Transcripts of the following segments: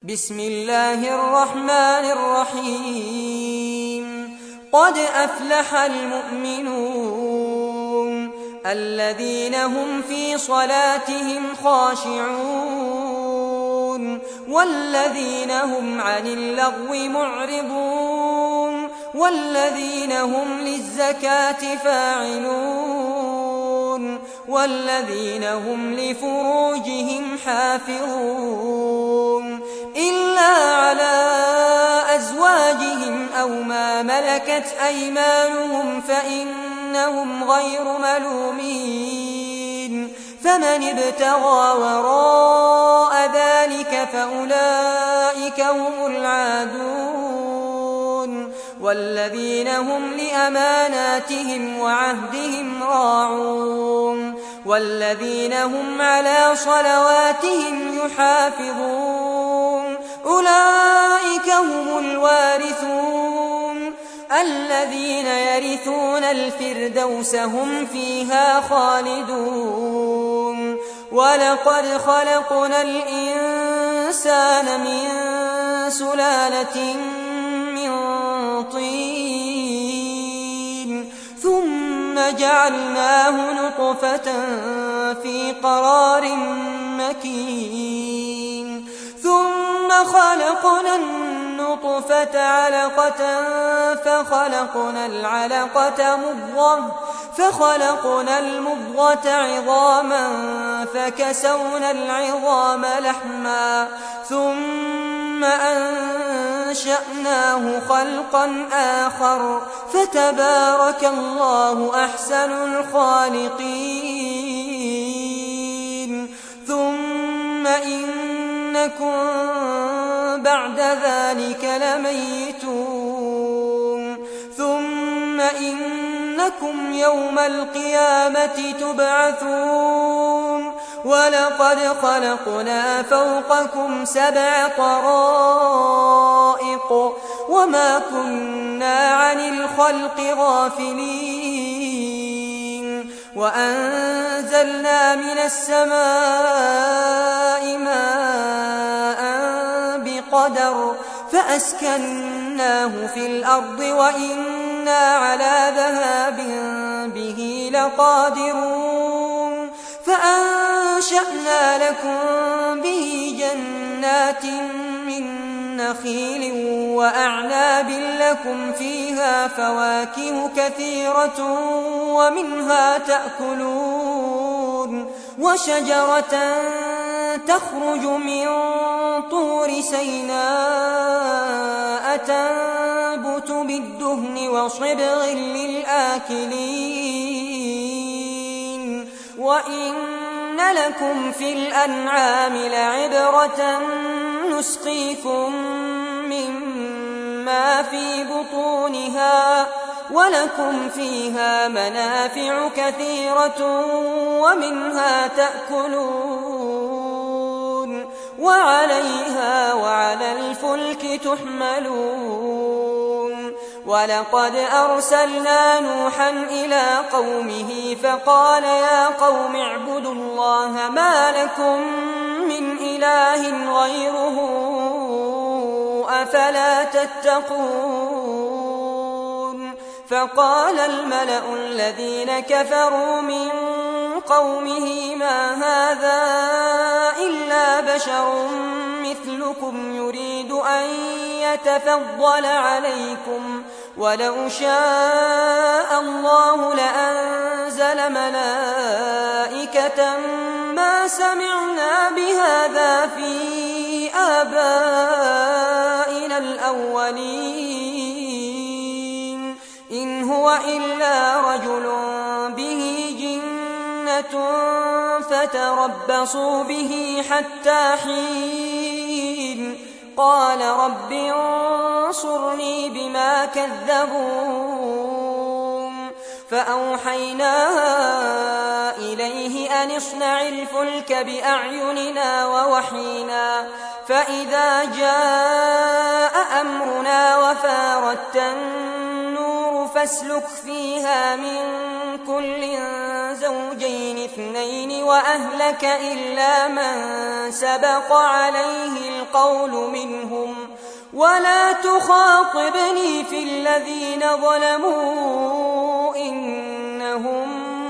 بسم الله الرحمن الرحيم قد أفلح المؤمنون الذين هم في صلاتهم خاشعون والذين هم عن اللغو معرضون والذين هم للزكاة فاعلون والذين هم لفروجهم حافظون إلا على أزواجهم أو ما ملكت أيمانهم فإنهم غير ملومين فمن ابتغى وراء ذلك فأولئك هم العادون والذين هم لأماناتهم وعهدهم راعون والذين هم على صلواتهم يحافظون أولئك هم الوارثون الذين يرثون الفردوس هم فيها خالدون ولقد خلقنا الإنسان من سلالة من طين ثم جعلناه نطفة في قرار مكين ثم خلقنا النطفة علقة فخلقنا العلقة مضغة فخلقنا المضغة عظاما فكسونا العظام لحما ثم أنشأناه خلقا آخر فتبارك الله أحسن الخالقين ثم إنكم بعد ذلك لميتون ثم إنكم يوم القيامة تبعثون ولقد خلقنا فوقكم 7 طرائق وما كنا عن الخلق غافلين وأنزلنا من السماء ماء بقدر فأسكناه في الأرض وإنا على ذهاب به لقادرون فأنشأنا لكم به جنات من نخيل وأعناب لكم فيها فواكه كثيرة ومنها تأكلون وشجرة تخرج من طور سيناء تنبت بالدهن وصبغ للآكلين وإن لكم في الأنعام لعبرة نسقيكم مما في بطونها ولكم فيها منافع كثيرة ومنها تأكلون وعليها وعلى الفلك تحملون ولقد أرسلنا نوحا إلى قومه فقال يا قوم اعبدوا الله ما لكم من إله غيره أفلا تتقون فقال الملأ الذين كفروا من قومه ما هذا إلا بشر مثلكم يريد أن يتفضل عليكم ولو شاء الله لأنزل ملائكة ما سمعنا بهذا في آبائنا الأولين إن هو إلا رجل به جنة فتربصوا به حتى حين قال رب انصرني بما كذبون فأوحينا إليه أن اصنع الفلك بأعيننا ووحينا فإذا جاء أمرنا وفارت النور فاسلك فيها من كل زوجين 2 وأهلك إلا من سبق عليه القول منهم ولا تخاطبني في الذين ظلموا إنهم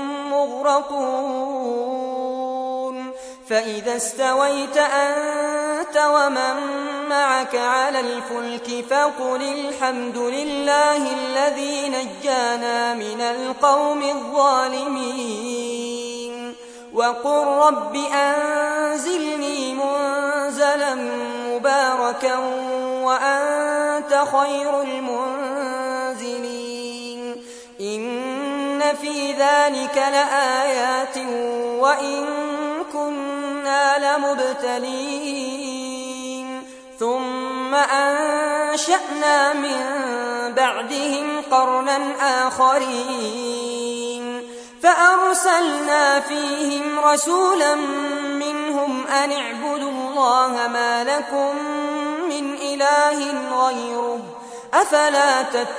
مغرقون فإذا استويت أنت ومن معك على الفلك فقل الحمد لله الذي نجانا من القوم الظالمين وقل رب أنزلني منزلا مباركا وأنت خير المنزلين إن في ذلك لآيات وإن كنا لمبتلين ثم أنشأنا من بعدهم قرنا آخرين فأرسلنا فيهم رسولا منهم أن اعبدوا الله ما لكم من إله غيره أفلا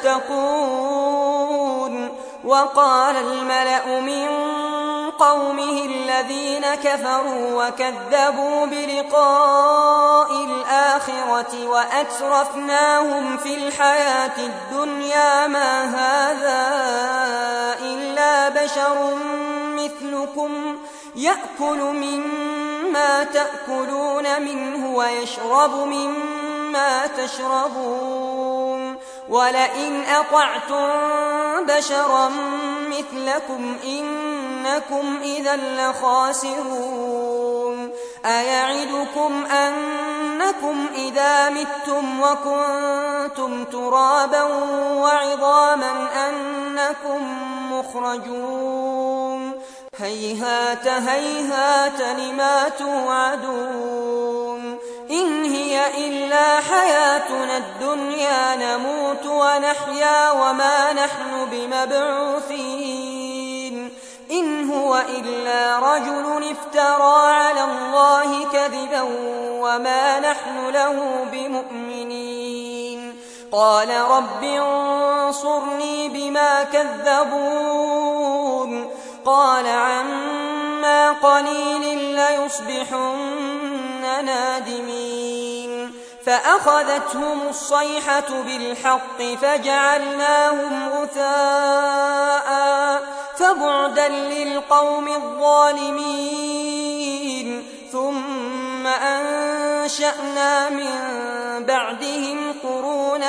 تتقون وقال الملأ من قومه الذين كفروا وكذبوا بلقاء الآخرة وأترفناهم في الحياة الدنيا ما هذا إلا بشر مثلكم يأكل مما تأكلون منه ويشرب مما تشربون ولئن أطعتم بشرا مثلكم إنكم إذا لخاسرون أيعدكم أنكم إذا متم وكنتم ترابا وعظاما أنكم مخرجون هيهات هيهات لما توعدون إن هي إلا حياتنا الدنيا نموت ونحيا وما نحن بمبعوثين إن هو إلا رجل افترى على الله كذبا وما نحن له بمؤمنين قال رب انصرني بما كذبون قال عما قليل ليصبحن نادمين فأخذتهم الصيحة بالحق فجعلناهم غثاء فبعدا للقوم الظالمين ثم أنشأنا من بعدهم قرونا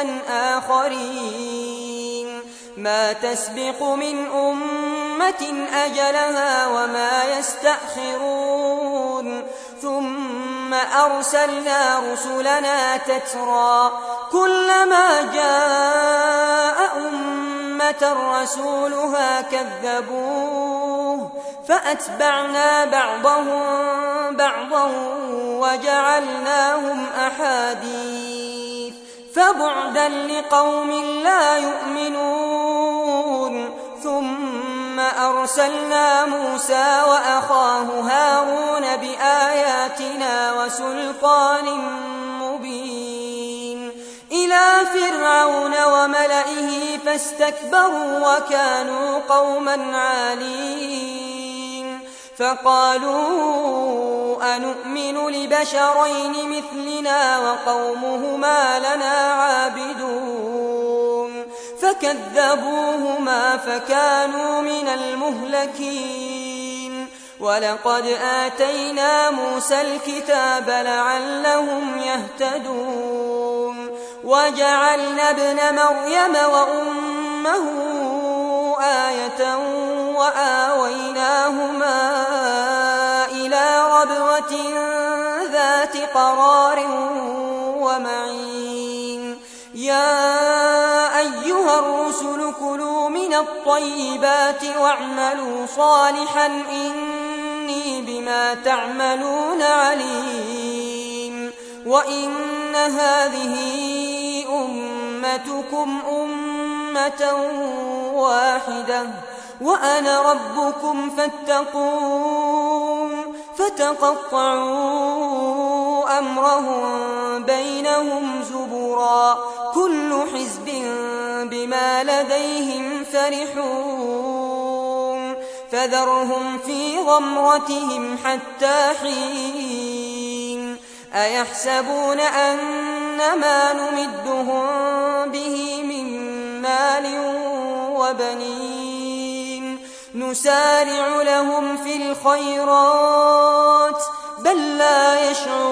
آخرين ما تسبق من أمة أجلها وما يستأخرون ثم أرسلنا رسلنا تترى كلما جاء أمة رسولها كذبوه فأتبعنا بعضهم بعضا وجعلناهم أحاديث فبعدا لقوم لا يؤمنون ثم أرسلنا موسى وأخاه هارون بآياتنا وسلطان مبين إلى فرعون وملئه فاستكبروا وكانوا قوما عالين فقالوا أنؤمن لبشرين مثلنا وقومهما لنا عابدون فكذبوهما فكانوا من المهلكين ولقد آتينا موسى الكتاب لعلهم يهتدون وجعلنا ابن مريم وأمه آية وآويناهما إلى ربوة ذات قرار ومعين يا أيها الرسل كلوا من الطيبات واعملوا صالحا إني بما تعملون عليم وإن هذه أمتكم أمة واحدة وأنا ربكم فاتقون فتقطعوا أمرهم بينهم زبرا كل حزب بما لديهم فرحون فذرهم في غمرتهم حتى حين أيحسبون أنما نمدهم به من مال وبنين نسارع لهم في الخيرات بل لا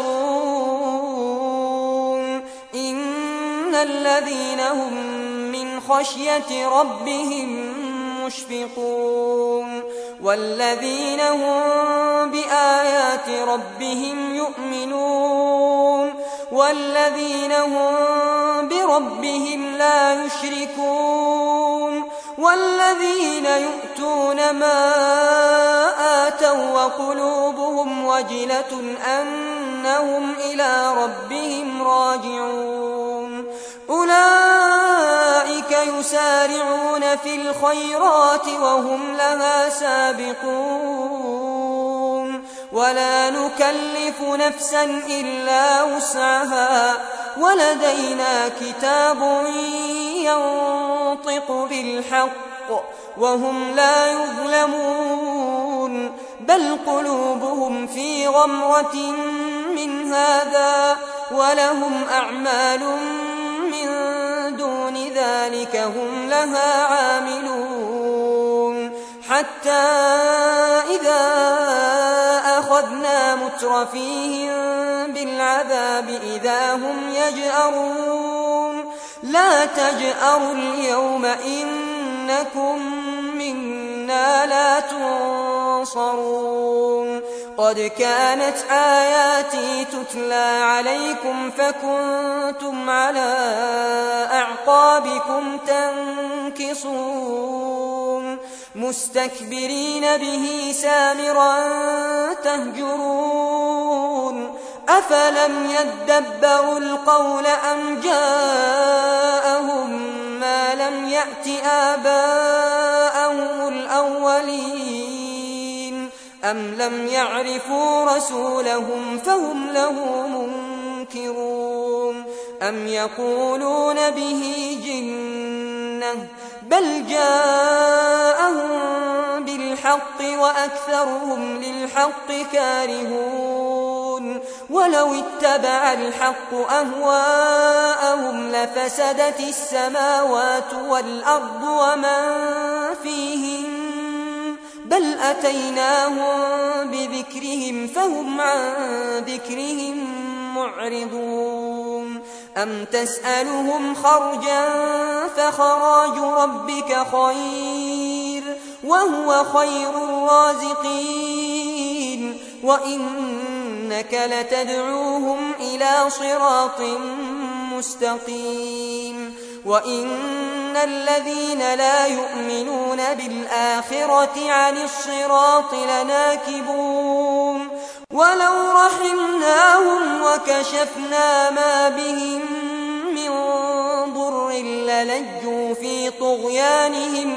يشعرون إن الذين هم من خشية ربهم مشفقون والذين هم بآيات ربهم يؤمنون والذين هم بربهم لا يشركون والذين يؤتون ما آتوا وقلوبهم وجلة أنهم إلى ربهم راجعون أولئك يسارعون في الخيرات وهم لها سابقون ولا نكلف نفسا إلا وسعها ولدينا كتاب ينطق بالحق وهم لا يظلمون بل قلوبهم في غمرة من هذا ولهم أعمال من دون ذلك هم لها عاملون حتى إذا أخذنا مترفيهم بالعذاب إذا هم يجأرون لا تجأروا اليوم إنكم منا لا تنصرون قد كانت آياتي تتلى عليكم فكنتم على أعقابكم تنكصون مستكبرين به سامرا تهجرون أفلم يدبروا القول أم جاءهم ما لم يأت آباءهم الأولين أم لم يعرفوا رسولهم فهم له منكرون أم يقولون به جنة بل جاءهم بالحق وأكثرهم للحق كارهون ولو اتبع الحق أهواءهم لفسدت السماوات والأرض ومن فيهن بل أتيناهم بذكرهم فهم عن ذكرهم معرضون أم تسألهم خرجا فخراج ربك خير وهو خير الرازقين وإنك لتدعوهم إلى صراط مستقيم وإن الذين لا يؤمنون بالآخرة عن الصراط لناكبون ولو رحمناهم وكشفنا ما بهم من ضر للجوا في طغيانهم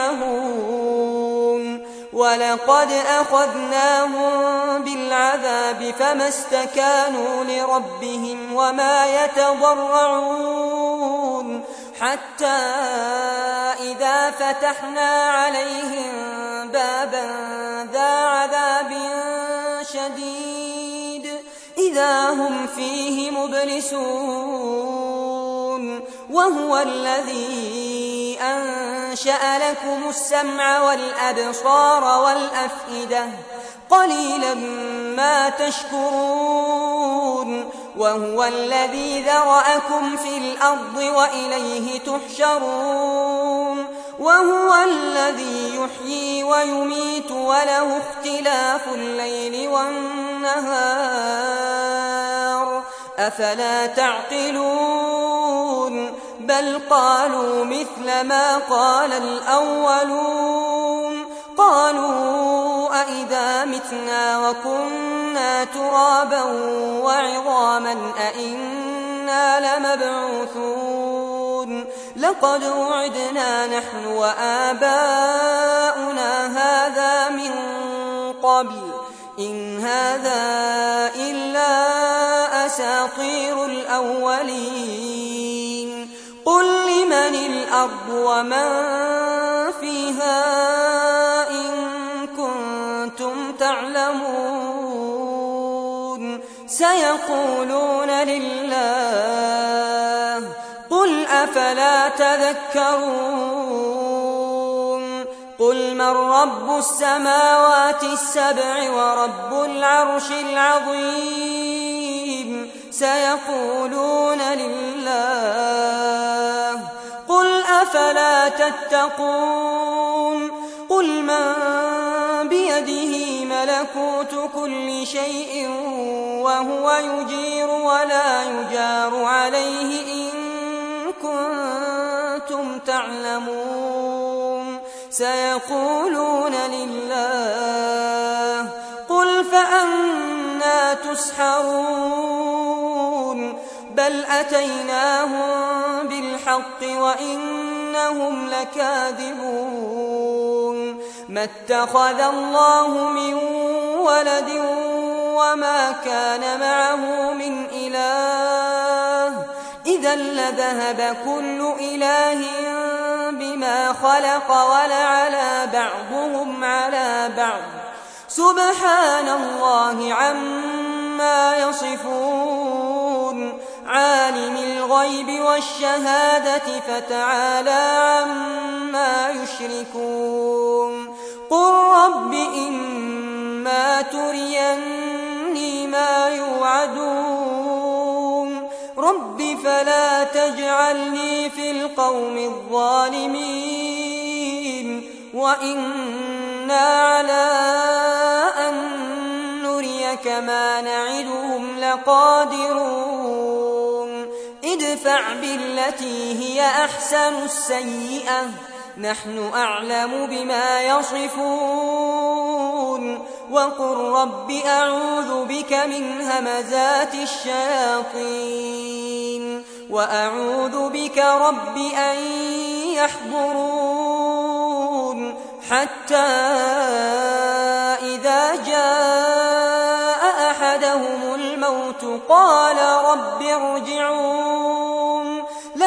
يعمهون ولقد أخذناهم بالعذاب فما استكانوا لربهم وما يتضرعون حتى إذا فتحنا عليهم بابا ذا عذاب شديد إذا هم فيه مبلسون وهو الذي أنشأ لكم السمع والأبصار والأفئدة قليلا ما تشكرون وهو الذي ذرأكم في الأرض وإليه تحشرون وهو الذي يحيي ويميت وله اختلاف الليل والنهار أفلا تعقلون بل قالوا مثل ما قال الأولون قالوا أئذا متنا وكنا ترابا وعظاما أئنا لمبعوثون لقد وعدنا نحن وآباؤنا هذا من قبل إن هذا إلا أساطير الأولين قل لمن الأرض ومن فيها إن كنتم تعلمون سيقولون سيقولون لله قل أفلا تذكرون قل من رب السماوات السبع ورب العرش العظيم سيقولون لله قل أفلا تتقون قل من بيده ملكوت كل شيء وهو يجير ولا يجار عليه إن كنتم تعلمون سيقولون لله قل فأنى تسحرون بل أتيناهم بالحق وإنهم لكاذبون ما اتخذ الله من ولد وما كان معه من إله إذا لذهب كل إله بما خلق ولعلى بعضهم على بعض سبحان الله عما يصفون عالم الغيب والشهادة فتعالى عما يشركون قل رب إما تريني ما يوعدون رب فلا تجعلني في القوم الظالمين وإنا على أن نريك ما نعدهم لقادرون ادفع بالتي هي أحسن السيئة نحن أعلم بما يصفون وقل رب أعوذ بك من همزات الشياطين وأعوذ بك رب أن يحضرون حتى إذا جاء أحدهم الموت قال رب ارجعون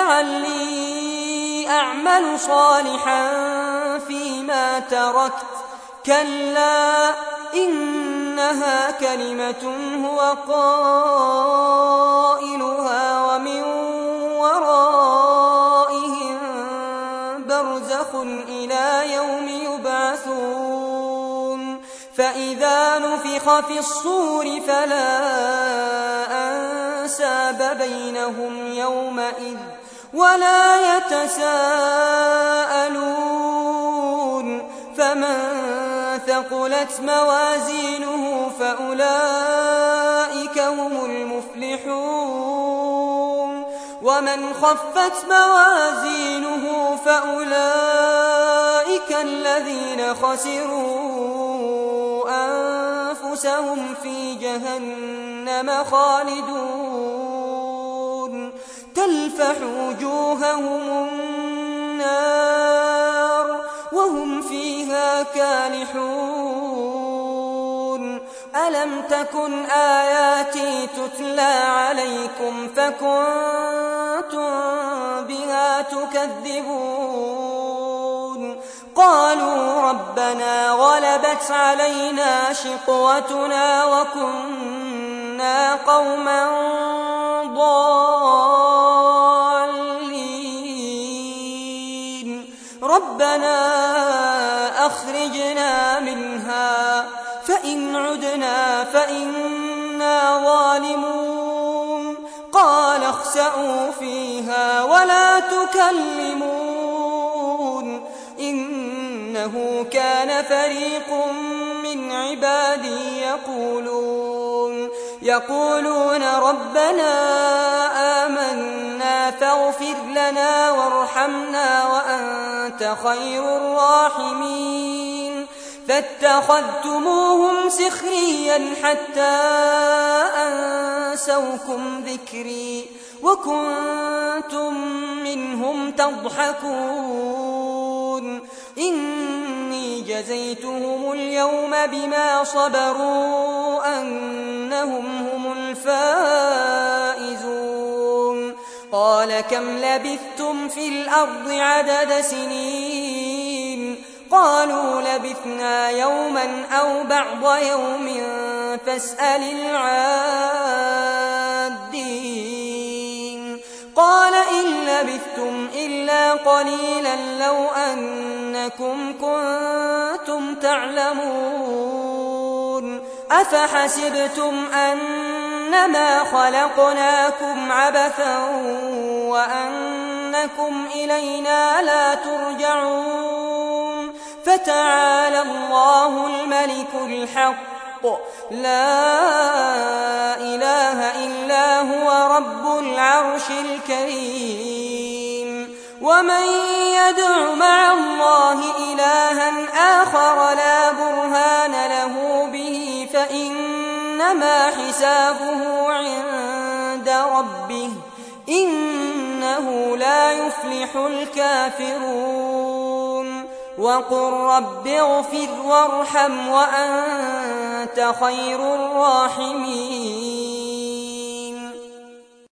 لعلي أعمل صالحا فيما تركت كلا إنها كلمة هو قائلها ومن ورائهم برزخ إلى يوم يبعثون فإذا نفخ في الصور فلا أنساب بينهم يومئذ ولا يتساءلون فمن ثقلت موازينه فأولئك هم المفلحون ومن خفت موازينه فأولئك الذين خسروا أنفسهم في جهنم خالدون تلفح وجوههم النار وهم فيها كالحون ألم تكن آياتي تتلى عليكم فكنتم بها تكذبون قالوا ربنا غلبت علينا شقوتنا وكنا قوما ضالين ربنا أخرجنا منها فإن عدنا فإنا ظالمون قال اخسئوا فيها ولا تكلمون إنه كان فريق من عبادي يقولون ربنا آمنا فاغفر لنا وارحمنا وأنت خير الراحمين فاتخذتموهم سخريا حتى أنسوكم ذكري وكنتم منهم تضحكون إني جزيتهم اليوم بما صبروا أنهم هم الفائزون قال كم لبثتم في الأرض عدد سنين قالوا لبثنا يوما أو بعض يوم فاسأل العادين قال إن لبثتم إلا قليلا لو أنكم كنتم تعلمون أفحسبتم أنما خلقناكم عبثا وأنكم إلينا لا ترجعون فتعالى الله الملك الحق لا إله إلا هو رب العرش الكريم ومن يدع مع الله إلها آخر لا برهان له به فإنما حسابه عند ربه إنه لا يفلح الكافرون وقل رب اغفر وارحم وأنت خير الراحمين